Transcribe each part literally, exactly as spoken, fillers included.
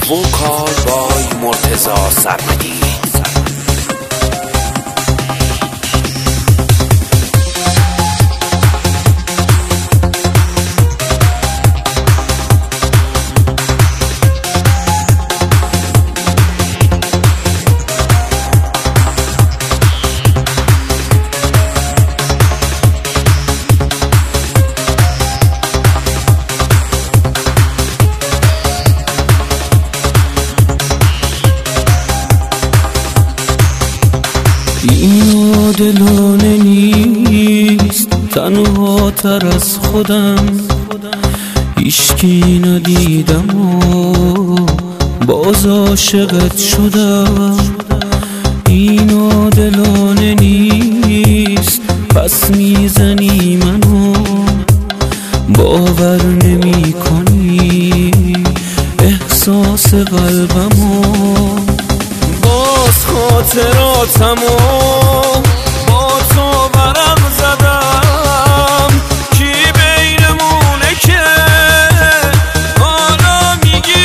وکال بای مرتضی سرمدی. این عادلانه نیست، تنها تر از خودم هیچکی ندیدم و باز عاشقت شدم. این عادلانه نیست، پس میزنی منو باور نمی کنی احساس قلبمو. باز خاطراتمو با تو برم زدم، کی بینمونه که حالا میگی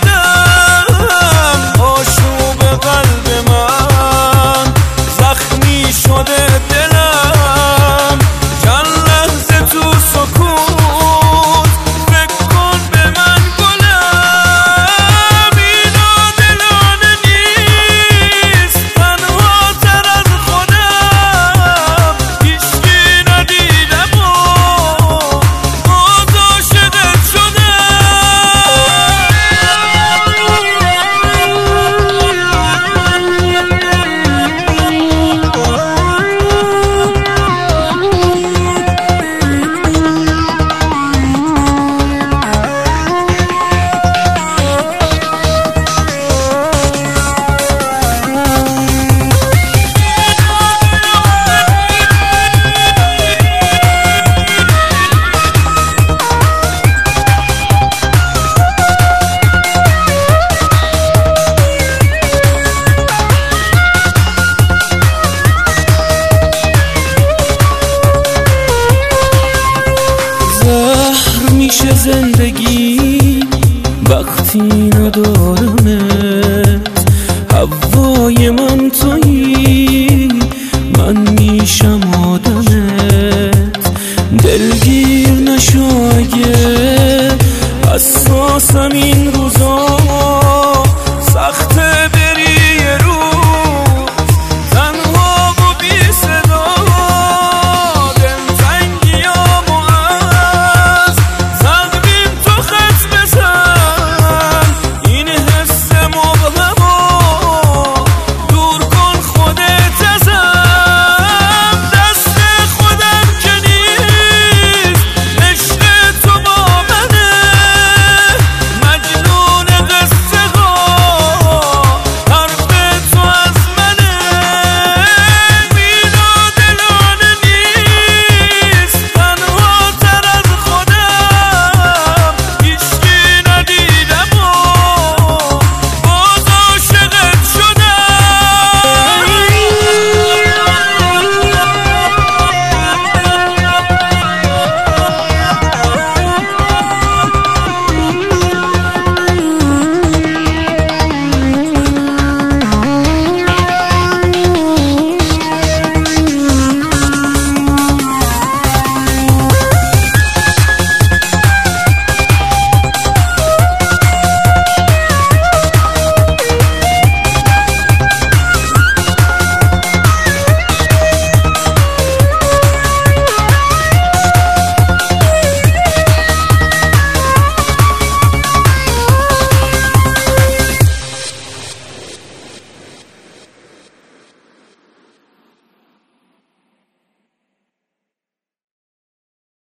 بدم. آشوب قلب من زخمی شده دلم، چند لحظه تو سکوت فکر کن به من گلم. این عادلانه نیست، تنها تر از خودم هیچکی ندیدم و باز عاشقت شدم. زهر میشه زندگی وقتی ندارمت، هوای من تویی من میشم آدمت. دلگیر نشو اگه حساسم این روزا،